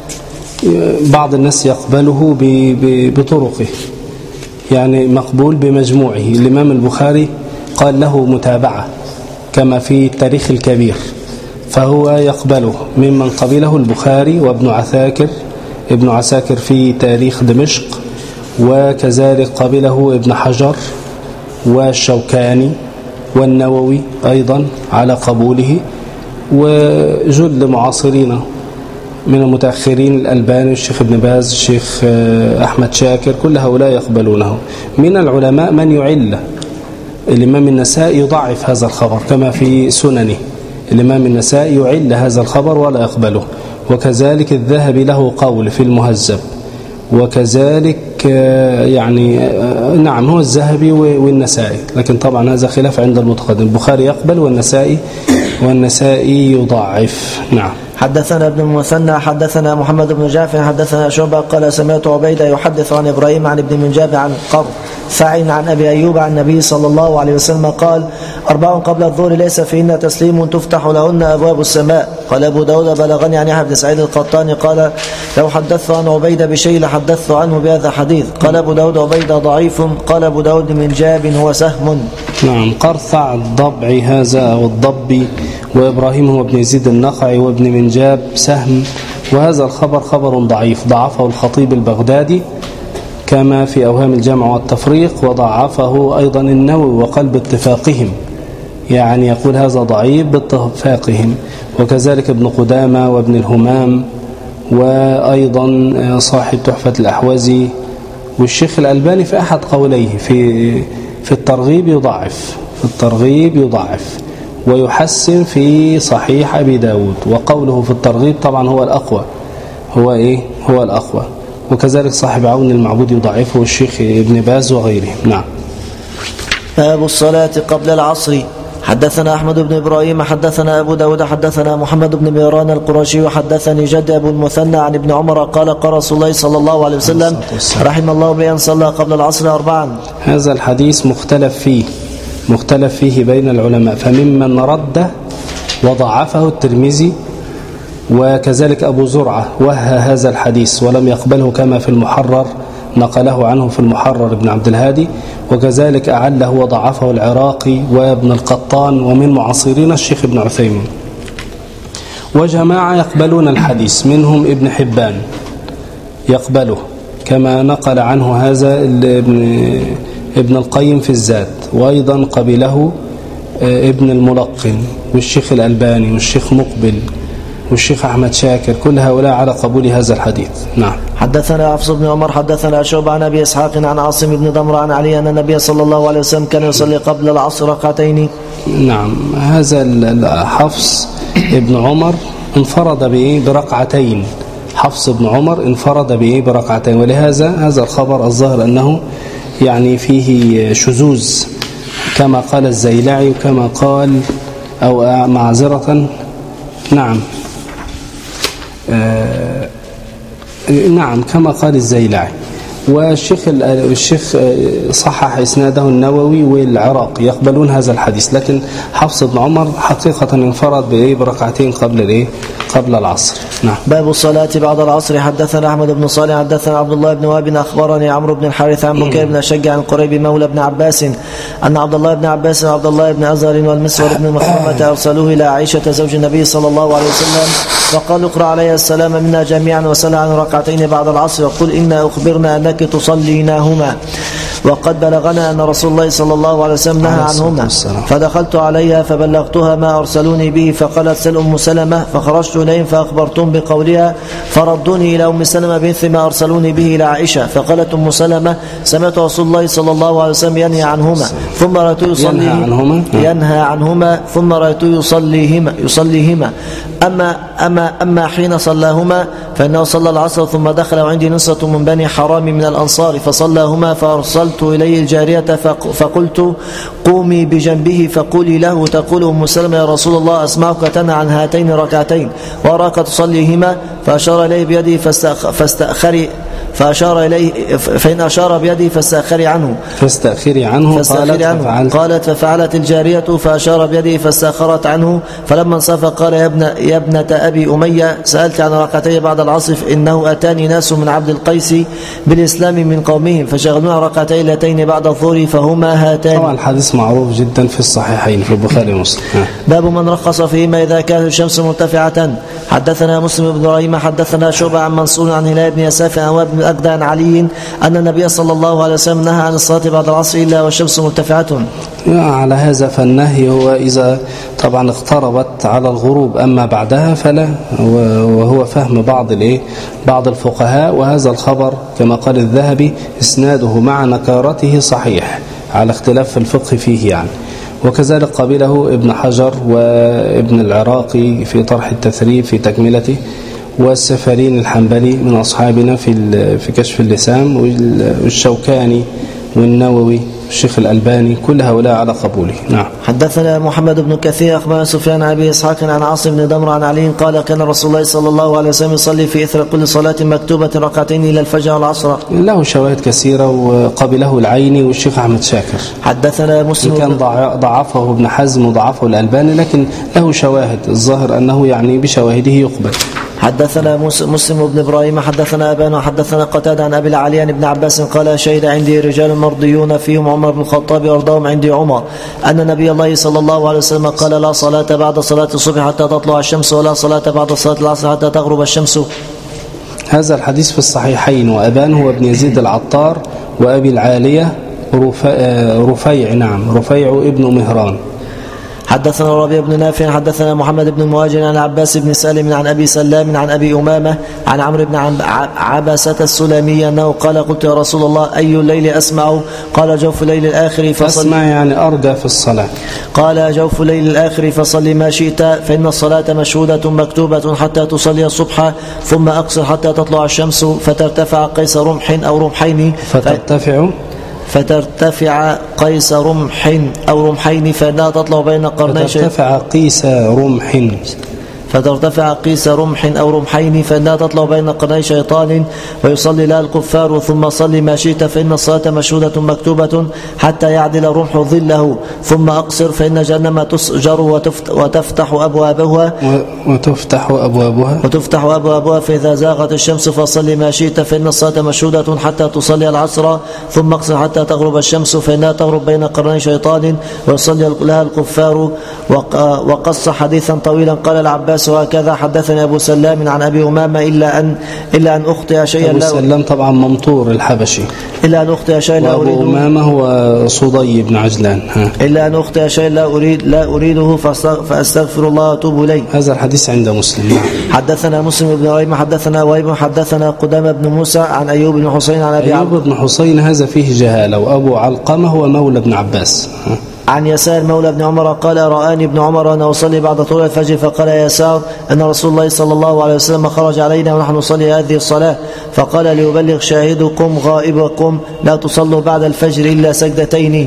بعض الناس يقبله بطرقه، يعني مقبول بمجموعه. الإمام البخاري قال له متابعة كما في التاريخ الكبير، فهو يقبله ممن قبله البخاري وابن عساكر ابن عساكر في تاريخ دمشق، وكذلك قبله ابن حجر والشوكاني والنووي أيضا على قبوله، وجل معاصرين من المتأخرين الألباني والشيخ ابن باز الشيخ أحمد شاكر، كل هؤلاء يقبلونه. من العلماء من يعل، الإمام النسائي يضعف هذا الخبر كما في سننه، الإمام النسائي يعل هذا الخبر ولا يقبله، وكذلك الذهبي له قول في المهذب، وكذلك يعني نعم هو الذهبي والنسائي، لكن طبعا هذا خلاف عند المتقدم، البخاري يقبل والنسائي والنسائي يضعف. نعم. حدثنا ابن المثنى حدثنا محمد بن جعفر حدثنا شعبة قال سمعت عبيدة يحدث عن إبراهيم عن ابن منجاب عن قر فعن عن أبي أيوب عن النبي صلى الله عليه وسلم قال أربع قبل الظهر ليس فيهن تسليم تفتح لهن أبواب السماء. قال أبو داود بلغني عن يحيى بن سعيد القطاني قال لو حدثت عن عبيدة بشيء لحدثت عنه بهذا حديث. قال أبو داود عبيدة ضعيف. قال أبو داود من جاب هو سهم. نعم. قرثع الضبعي هذا أو الضبي، وإبراهيم هو ابن يزيد النخعي، وابن منجاب سهم، وهذا الخبر خبر ضعيف ضعفه الخطيب البغدادي كما في أوهام الجمع والتفريق، وضعفه أيضا النووي وقال باتفاقهم، يعني يقول هذا ضعيف باتفاقهم، وكذلك ابن قدامة وابن الهمام، وأيضا صاحب تحفة الأحوازي، والشيخ الألباني في أحد قوليه في في الترغيب يضعف في الترغيب يضعف ويحسن في صحيح أبي داود، وقوله في الترغيب طبعا هو الأقوى، هو إيه هو الأقوى، وكذلك صاحب عون المعبود يضعفه الشيخ ابن باز وغيره. نعم. باب الصلاة قبل العصر. حدثنا أحمد بن إبراهيم حدثنا أبو داود حدثنا محمد بن ميران القرشي وحدثني جد أبو المثنى عن ابن عمر قال قال رسول الله صلى الله عليه وسلم رحم الله بأن صلى قبل العصر أربعا. هذا الحديث مختلف فيه مختلف فيه بين العلماء، فممن رد وضعفه الترمذي، وكذلك أبو زرعة وهى هذا الحديث ولم يقبله كما في المحرر، نقله عنه في المحرر ابن عبد الهادي، وكذلك أعله وضعفه العراقي وابن القطان، ومن معاصرين الشيخ ابن عثيمين. وجماعة يقبلون الحديث منهم ابن حبان يقبله كما نقل عنه هذا ابن, ابن القيم في الزاد، وأيضا قبله ابن الملقن والشيخ الألباني والشيخ مقبل والشيخ أحمد شاكر، كل هؤلاء على قبول هذا الحديث. نعم. حدثنا حفص بن عمر حدثنا شعبة عن أبي إسحاق عن عاصم بن ضمرة عن علي أن النبي صلى الله عليه وسلم كان يصلي قبل العصر ركعتين. نعم. هذا حفص ابن عمر انفرد به بركعتين، حفص بن عمر انفرد به بركعتين، ولهذا هذا الخبر الظاهر أنه يعني فيه شذوذ كما قال الزيلعي وكما قال أو معذرة نعم نعم كما قال الزيلعي. والشيخ الشيخ صحح إسناده النووي والعراقي يقبلون هذا الحديث، لكن حفص بن عمر حقيقة انفرد بإيه بركعتين قبل الإيه قبل العصر. نعم. باب الصلاة بعد العصر. حدثنا أحمد بن صالح حدثنا عبد الله بن وهب أخبرني عمرو بن الحارث عن بكير بن أشج عن قريب مولى بن عباس أن عبد الله بن عباس وعبد الله بن أزهر والمسور بن مخرمة أرسلوه إلى عائشة زوج النبي صلى الله عليه وسلم فقالوا اقرأ عليها السلام منا جميعا وسل عن ركعتين بعد العصر وقل إنا أخبرنا أنك تصليناهما وقد بلغنا أن رسول الله صلى الله عليه وسلم نهى عنهما. فدخلت عليها فبلغتها ما أرسلوني به فقالت سل أم سلمة فخرجت إليهم فأخبرتم بقولها فردوني إلى أم سلمة بمثل ما أرسلوني به إلى عائشة. فقالت أم سلمة سمعت رسول الله صلى الله عليه وسلم ينهى عنهما ثم رأيته يصلي عنهما ينهى عنهما ثم رأيته يصليهما يصليهما أما أما أما حين صلاهما فإنه صلى العصر ثم دخل وعندي نصرة من بني حرام من الأنصار فصلاهما فأرسلت إليه الجارية فقلت قومي بجنبه فقولي له تقول أم سلمة يا رسول الله أسمعك تنهى عن هاتين ركعتين وأراك تصليهما فأشار إليه بيده فاستأخري فأشار إليه فإن أشار بيده فاستأخري عنه فاستأخري عنه, فاستأخري عنه. قالت, قالت ففعلت الجارية فأشار بيده فاستأخرت عنه فلما انصرف قال يا, ابن يا ابنة أبي أمية سألت عن ركعتي بعد العصر إنه أتاني ناس من عبد القيس بالإسلام من قومهم فشغلونا ركعتي اللتين بعد الظهر فهما هاتان. طبعا الحديث معروف جدا في الصحيحين في البخاري ومسلم. باب من رخص فيما إذا كانت الشمس مرتفعة. حدثنا مسلم بن إبراهيم حدثنا شعبة عن منصور عن هلال بن يساف عن وهب بن أجدع عن علي أن النبي صلى الله عليه وسلم نهى عن الصلاة بعد العصر إلا والشمس مرتفعة. على هذا فالنهي هو إذا طبعا اقتربت على الغروب، أما بعدها فلا، وهو فهم بعض الايه بعض الفقهاء. وهذا الخبر كما قال الذهبي اسناده مع نكارته صحيح على اختلاف في الفقه فيه يعني. وكذلك قبله ابن حجر وابن العراقي في طرح التثريب في تكملته، والسفرين الحنبلي من أصحابنا في في كشف اللسان، والشوكاني والنووي الشيخ الألباني، كل هؤلاء على قبوله. نعم. حدثنا محمد بن كثير أخبرنا سفيان عن أبي إسحاق عن عاصم بن دمر عن علي قال كان رسول الله صلى الله عليه وسلم يصلي في إثر كل صلاة مكتوبة ركعتين إلى الفجر والعصر. له شواهد كثيرة وقبله العيني والشيخ أحمد شاكر. حدثنا مسلم كان ضعفه ابن حزم وضعفه الألباني، لكن له شواهد الظاهر أنه يعني بشواهده يقبل. حدثنا مسلم بن إبراهيم حدثنا أبان وحدثنا قتادة عن أبي العالي عن ابن عباس قال شهد عندي رجال مرضيون فيهم عمر بن الخطاب وأرضاهم عندي عمر أن نبي الله صلى الله عليه وسلم قال لا صلاة بعد صلاة الصبح حتى تطلع الشمس ولا صلاة بعد صلاة العصر حتى تغرب الشمس. هذا الحديث في الصحيحين. وأبان هو ابن يزيد العطار وأبي العالية رفيع نعم رفيع ابن مهران. حدثنا ربيع بن نافع حدثنا محمد بن المهاجر عن عباس بن سالم عن أبي سلام عن أبي أمامة عن عمرو بن عباسة السلمي أنه قال قلت يا رسول الله أي الليل أسمع؟ قال جوف الليل الآخر فصل. أسمع يعني أرجى في الصلاة. قال جوف الليل الآخر فصل ما شئت فإن الصلاة مشهودة مكتوبة حتى تصلي الصبح ثم أقصر حتى تطلع الشمس فترتفع قيس رمح أو رمحين فترتفع فترتفع قيس رمح أو رمحين فإنها تطلع بين قرني فترتفع قيس رمح فترتفع قيس رمح أو رمحين فإنها تطلع بين قرني شيطان ويصلي لها الكفار ثم صلي ما شئت فإن الصلاة مشهودة مكتوبة حتى يعدل الرمح ظله ثم أقصر فإن جهنم تسجر وتفتح أبوابها وتفتح أبوابها وتفتح أبوابها فإذا زاغت الشمس فصلي ما شئت فإن الصلاة مشهودة حتى تصلي العصر ثم أقصر حتى تغرب الشمس فإنها تغرب بين قرني شيطان ويصلي لها الكفار. وقص حديثا طويلا. قال العباس وهكذا حدثني أبو سلام عن أبي أمامة إلا أن إلا أن أخطئ شيئا. أبو سلام طبعا ممطور الحبشي. إلا أن أخطئ شيئا لا أريده. وأبو أمامة هو صدي بن عجلان. ها. إلا أن أخطئ شيئا لا أريد لا أريده فأستغفر الله وأتوب إليه. هذا الحديث عند مسلم. حدثنا مسلم بن إبراهيم حدثنا وهيب حدثنا قدامة بن موسى عن أيوب بن حسين عن أبي أيوب بن حسين هذا فيه جهالة. وأبو علقمة هو مولى ابن عباس. ها. عن يسار مولى ابن عمر قال رآني ابن عمر وأنا أصلي بعد طلوع الفجر فقال يا يسار أن رسول الله صلى الله عليه وسلم خرج علينا ونحن نصلي هذه الصلاة فقال ليبلغ شاهدكم غائبكم لا تصلوا بعد الفجر إلا سجدتين.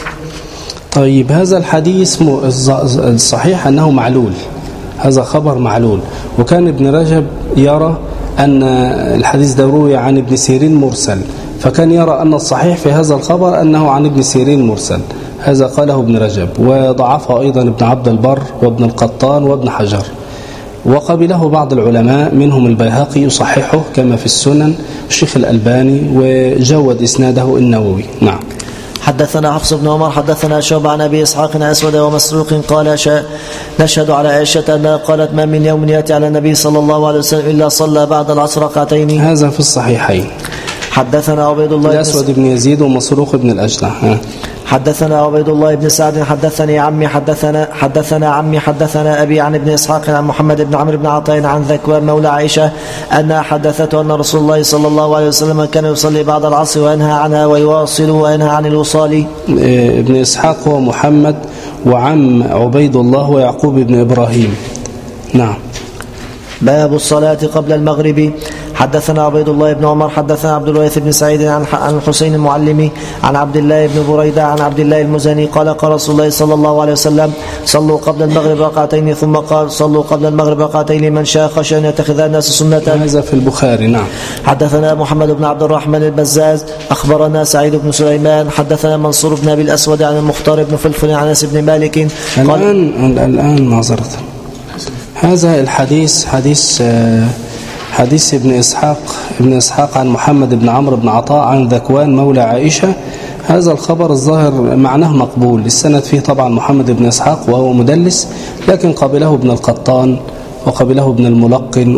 طيب هذا الحديث الصحيح أنه معلول، هذا خبر معلول. وكان ابن رجب يرى أن الحديث ده روي عن ابن سيرين مرسل، فكان يرى أن الصحيح في هذا الخبر أنه عن ابن سيرين مرسل. هذا قاله ابن رجب، وضعفه أيضا ابن عبد البر وابن القطان وابن حجر، وقبله بعض العلماء منهم البيهقي يصححه كما في السنن، الشيخ الألباني وجود إسناده النووي. نعم. حدثنا حفص بن عمر حدثنا شعبة عن أبي إسحاق أسود ومسروق قال نشهد على عائشة أنها قالت ما من يوم يأتي على النبي صلى الله عليه وسلم إلا صلى بعد العصر ركعتين. هذا في الصحيحين. حدثنا عبيد الله الأسود بن يزيد ومسروق بن الأجدع. حدثنا عبيد الله بن سعد حدثني عمي حدثنا حدثنا عمي حدثنا أبي عن ابن إسحاق عن محمد بن عمرو بن عطاء عن ذكوان مولى عائشة أنها حدثته أن رسول الله صلى الله عليه وسلم كان يصلي بعد العصر وينهى عنها ويواصل وينهى عن الوصال. ابن إسحاق هو محمد، وعم عبيد الله ويعقوب بن إبراهيم. نعم. باب الصلاة قبل المغرب. حدثنا عبيد الله بن عمر حدثنا عبد الوارث بن سعيد عن عن الحسين المعلمي عن عبد الله بن بريدة عن عبد الله المزني قال قال رسول الله صلى الله عليه وسلم صلوا قبل المغرب ركعتين، ثم قال صلوا قبل المغرب ركعتين لمن شاء خشى أن يتخذ الناس سنة. هذا في البخاري. نعم. حدثنا محمد بن عبد الرحمن البزاز أخبرنا سعيد بن سليمان حدثنا منصور بن أبي الأسود عن المختار بن فلفل عن أنس بن مالك. الآن الآن معذرة، هذا الحديث حديث حديث ابن إسحاق ابن إسحاق عن محمد بن عمرو بن عطاء عن ذكوان مولى عائشة. هذا الخبر الظاهر معناه مقبول، السند فيه طبعا محمد بن إسحاق وهو مدلس، لكن قبله ابن القطان وقبله ابن الملقن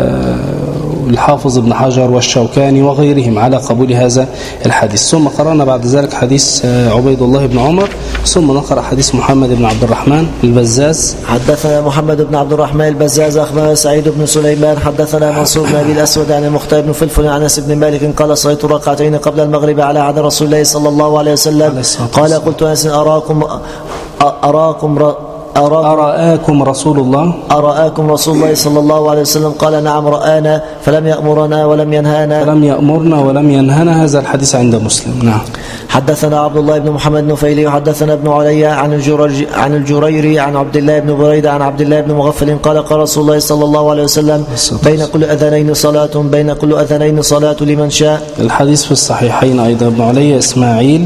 والحافظ ابن حجر والشوكاني وغيرهم على قبول هذا الحديث. ثم قرأنا بعد ذلك حديث عبيد الله بن عمر، ثم نقرأ حديث محمد بن عبد الرحمن البزاز. حدثنا محمد بن عبد الرحمن البزاز أخبرنا سعيد بن سليمان حدثنا منصور بن أبي الأسود عن المختار بن فلفل عن أنس بن مالك قال صليت ركعتين قبل المغرب على عهد رسول الله صلى الله عليه وسلم. قال قلت أنس أراكم أراكم أرآكم رسول الله أرآكم رسول الله صلى الله عليه وسلم قال نعم رآنا فلم يأمرنا ولم ينهانا فلم يأمرنا ولم ينهانا. هذا الحديث عند مسلم. نعم. حدثنا عبد الله بن محمد نفيلي وحدثنا ابن علي عن الجريري عن الجريري عن عبد الله بن بريدة عن عبد الله بن مغفل قال قال رسول الله صلى الله عليه وسلم بين كل أذانين صلاة بين كل أذانين صلاة لمن شاء. الحديث في الصحيحين أيضا. ابن علي إسماعيل،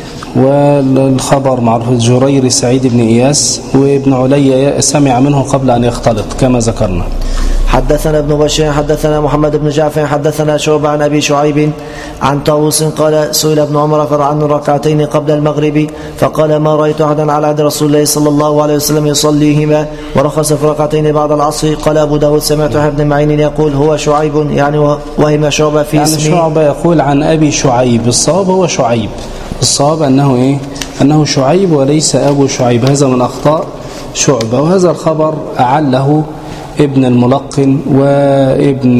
والخبر معروف الجريري سعيد بن إياس، وابن علي سمع منه قبل أن يختلط كما ذكرنا. حدثنا ابن بشير حدثنا محمد بن جعفر حدثنا شعبة عن أبي شعيب عن طاووس قال سئل ابن عمر فرعن الركعتين قبل المغرب فقال ما رأيت أحدا على عهد رسول الله صلى الله عليه وسلم يصليهما ورخص في ركعتين بعد العصر. قال أبو داود سمعت ابن معين يقول هو شعيب يعني وهم شعبة في يعني اسمه. شعبة يقول عن أبي شعيب، الصواب هو شعيب، الصواب أنه إيه؟ أنه شعيب وليس أبو شعيب. هذا من أخطاء شعبة. وهذا الخبر أعله ابن الملقن وابن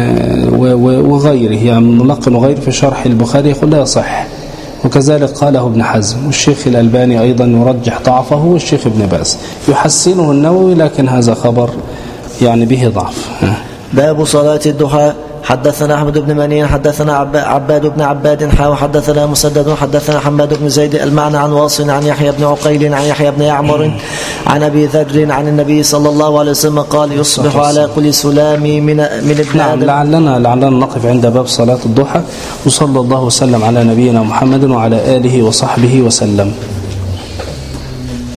وغيره، يعني الملقن وغيره في شرح البخاري يقول لا يصح، وكذلك قاله ابن حزم، والشيخ الألباني أيضا يرجح ضعفه، والشيخ ابن باز يحسنه النووي، لكن هذا خبر يعني به ضعف. باب صلاة الضحى. حدثنا أحمد بن منين حدثنا عباد بن عباد حا وحدثنا مسدد حدثنا حماد بن زيد المعنى عن واصل عن يحيى بن عقيل عن يحيى بن يعمر عن أبي ذر عن النبي صلى الله عليه وسلم قال يصبح على كل سلام من من ابن نعم. آدم. لعلنا لعلنا نقف عند باب صلاة الضحى، وصلى الله وسلم على نبينا محمد وعلى آله وصحبه وسلم.